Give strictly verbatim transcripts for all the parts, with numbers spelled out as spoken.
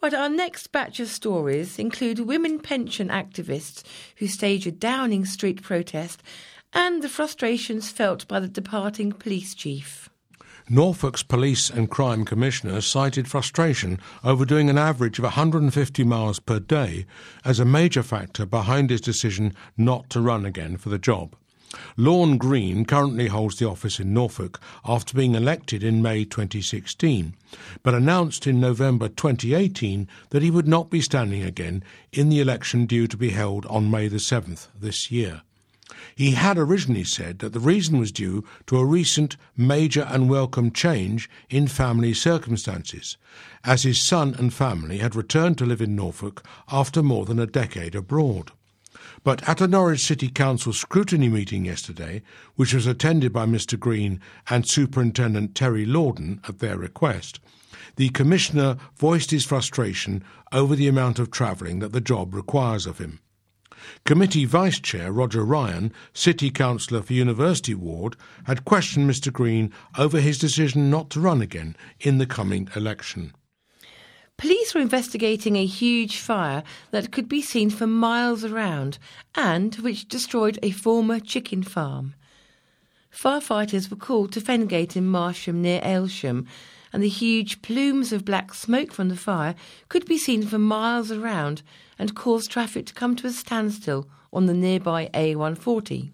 Right, our next batch of stories include women pension activists who stage a Downing Street protest and the frustrations felt by the departing police chief. Norfolk's Police and Crime Commissioner cited frustration over doing an average of one hundred fifty miles per day as a major factor behind his decision not to run again for the job. Lorne Green currently holds the office in Norfolk after being elected in May twenty sixteen, but announced in November twenty eighteen that he would not be standing again in the election due to be held on May the seventh this year. He had originally said that the reason was due to a recent major and welcome change in family circumstances, as his son and family had returned to live in Norfolk after more than a decade abroad. But at a Norwich City Council scrutiny meeting yesterday, which was attended by Mr Green and Superintendent Terry Lorden at their request, the Commissioner voiced his frustration over the amount of travelling that the job requires of him. Committee Vice Chair Roger Ryan, City Councillor for University Ward, had questioned Mr Green over his decision not to run again in the coming election. Police were investigating a huge fire that could be seen for miles around and which destroyed a former chicken farm. Firefighters were called to Fengate in Marsham near Aylsham, and the huge plumes of black smoke from the fire could be seen for miles around and caused traffic to come to a standstill on the nearby A one forty.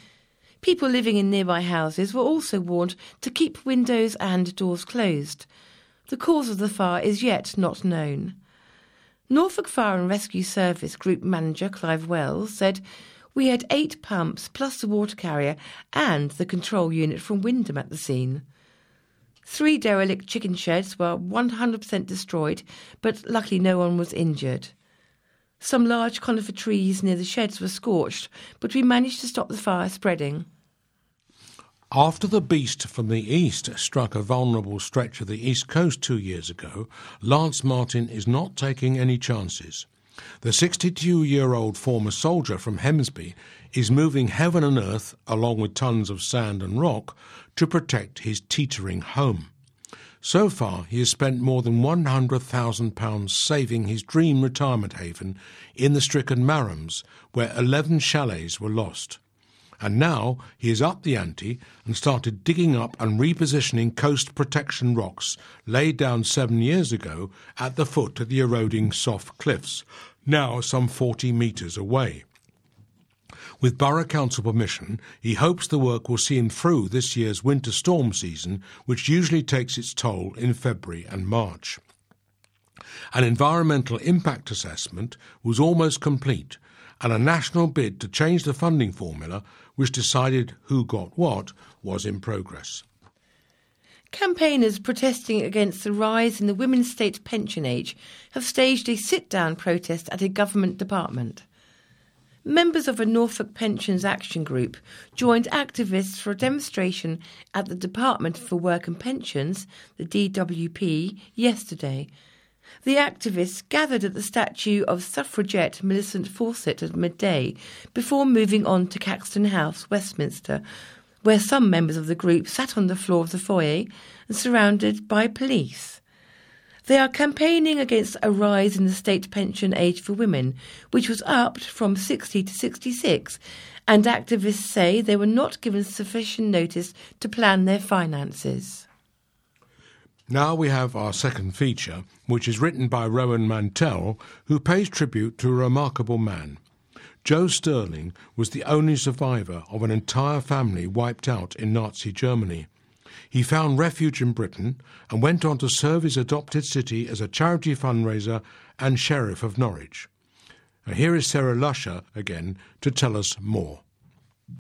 People living in nearby houses were also warned to keep windows and doors closed. The cause of the fire is yet not known. Norfolk Fire and Rescue Service Group Manager Clive Wells said, "We had eight pumps plus the water carrier and the control unit from Wyndham at the scene. Three derelict chicken sheds were one hundred percent destroyed, but luckily no one was injured. Some large conifer trees near the sheds were scorched, but we managed to stop the fire spreading." After the beast from the east struck a vulnerable stretch of the East Coast two years ago, Lance Martin is not taking any chances. The sixty-two-year-old former soldier from Hemsby is moving heaven and earth, along with tons of sand and rock, to protect his teetering home. So far, he has spent more than one hundred thousand pounds saving his dream retirement haven in the stricken Marhams, where eleven chalets were lost. And now he is up the ante and started digging up and repositioning coast protection rocks laid down seven years ago at the foot of the eroding soft cliffs, now some forty metres away. With Borough Council permission, he hopes the work will see him through this year's winter storm season, which usually takes its toll in February and March. An environmental impact assessment was almost complete, and a national bid to change the funding formula, which decided who got what, was in progress. Campaigners protesting against the rise in the women's state pension age have staged a sit-down protest at a government department. Members of a Norfolk Pensions Action Group joined activists for a demonstration at the Department for Work and Pensions, the D W P, yesterday. The activists gathered at the statue of suffragette Millicent Fawcett at midday before moving on to Caxton House, Westminster, where some members of the group sat on the floor of the foyer and surrounded by police. They are campaigning against a rise in the state pension age for women, which was upped from sixty to sixty-six, and activists say they were not given sufficient notice to plan their finances. Now we have our second feature, which is written by Rowan Mantell, who pays tribute to a remarkable man. Joe Sterling was the only survivor of an entire family wiped out in Nazi Germany. He found refuge in Britain and went on to serve his adopted city as a charity fundraiser and Sheriff of Norwich. Now here is Sarah Lusher again to tell us more.